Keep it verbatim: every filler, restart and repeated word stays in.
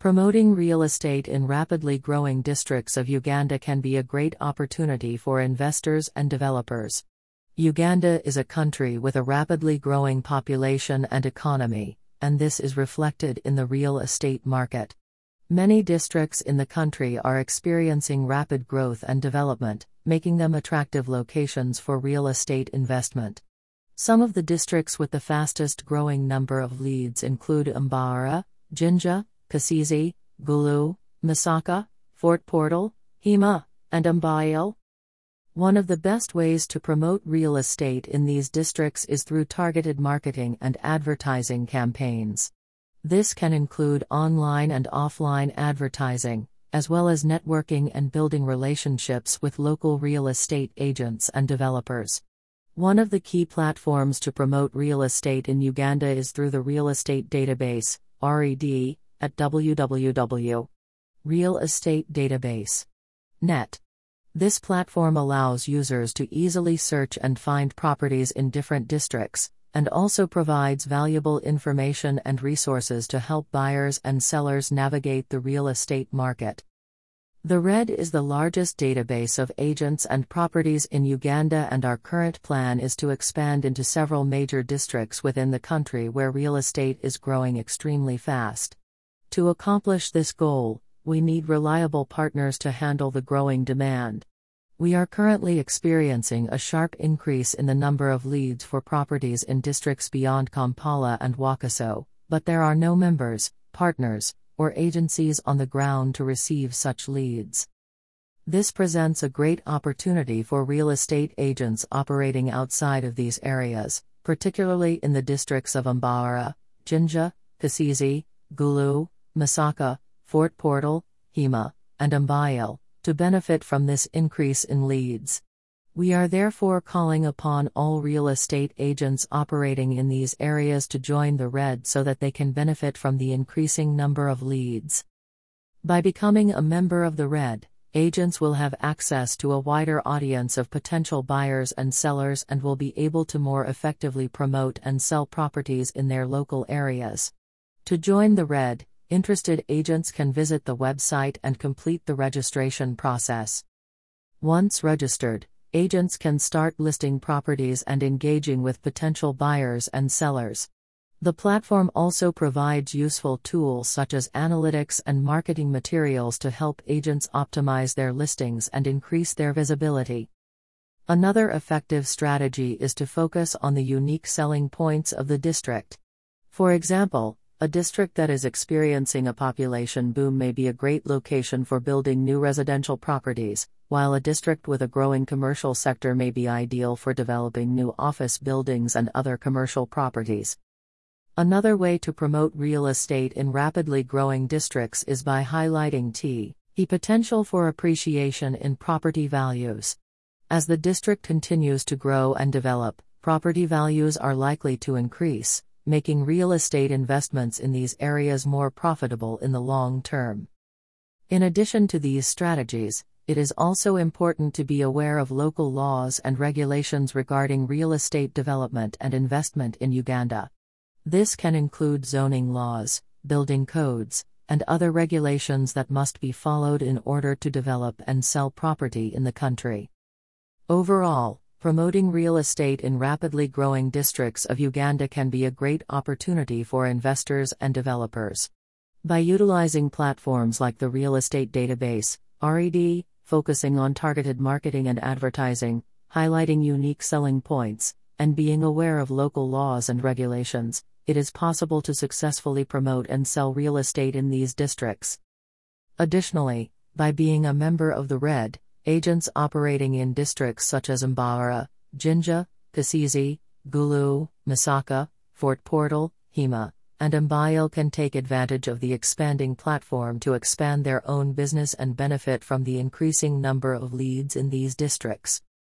Promoting real estate in rapidly growing districts of Uganda can be a great opportunity for investors and developers. Uganda is a country with a rapidly growing population and economy, and this is reflected in the real estate market. Many districts in the country are experiencing rapid growth and development, making them attractive locations for real estate investment. Some of the districts with the fastest growing number of leads include Mbarara, Jinja, Kasizi, Gulu, Masaka, Fort Portal, Hema, and Mbayal. One of the best ways to promote real estate in these districts is through targeted marketing and advertising campaigns. This can include online and offline advertising, as well as networking and building relationships with local real estate agents and developers. One of the key platforms to promote real estate in Uganda is through the Real Estate Database, R E D, at w w w dot real estate database dot net. This platform allows users to easily search and find properties in different districts, and also provides valuable information and resources to help buyers and sellers navigate the real estate market. The R E D is the largest database of agents and properties in Uganda, and our current plan is to expand into several major districts within the country where real estate is growing extremely fast. To accomplish this goal, we need reliable partners to handle the growing demand. We are currently experiencing a sharp increase in the number of leads for properties in districts beyond Kampala and Wakaso, but there are no members, partners, or agencies on the ground to receive such leads. This presents a great opportunity for real estate agents operating outside of these areas, particularly in the districts of Mbarara, Jinja, Kasizi, Gulu, Masaka, Fort Portal, Hema, and Mbayal, to benefit from this increase in leads. We are therefore calling upon all real estate agents operating in these areas to join the R E D so that they can benefit from the increasing number of leads. By becoming a member of the R E D, agents will have access to a wider audience of potential buyers and sellers and will be able to more effectively promote and sell properties in their local areas. To join the R E D, interested agents can visit the website and complete the registration process. Once registered, agents can start listing properties and engaging with potential buyers and sellers. The platform also provides useful tools such as analytics and marketing materials to help agents optimize their listings and increase their visibility. Another effective strategy is to focus on the unique selling points of the district. For example, a district that is experiencing a population boom may be a great location for building new residential properties, while a district with a growing commercial sector may be ideal for developing new office buildings and other commercial properties. Another way to promote real estate in rapidly growing districts is by highlighting the potential for appreciation in property values. As the district continues to grow and develop, property values are likely to increase, making real estate investments in these areas more profitable in the long term. In addition to these strategies, it is also important to be aware of local laws and regulations regarding real estate development and investment in Uganda. This can include zoning laws, building codes, and other regulations that must be followed in order to develop and sell property in the country. Overall, promoting real estate in rapidly growing districts of Uganda can be a great opportunity for investors and developers. By utilizing platforms like the Real Estate Database, R E D, focusing on targeted marketing and advertising, highlighting unique selling points, and being aware of local laws and regulations, it is possible to successfully promote and sell real estate in these districts. Additionally, by being a member of the R E D, agents operating in districts such as Mbarara, Jinja, Kasizi, Gulu, Masaka, Fort Portal, Hema, and Mbayal can take advantage of the expanding platform to expand their own business and benefit from the increasing number of leads in these districts.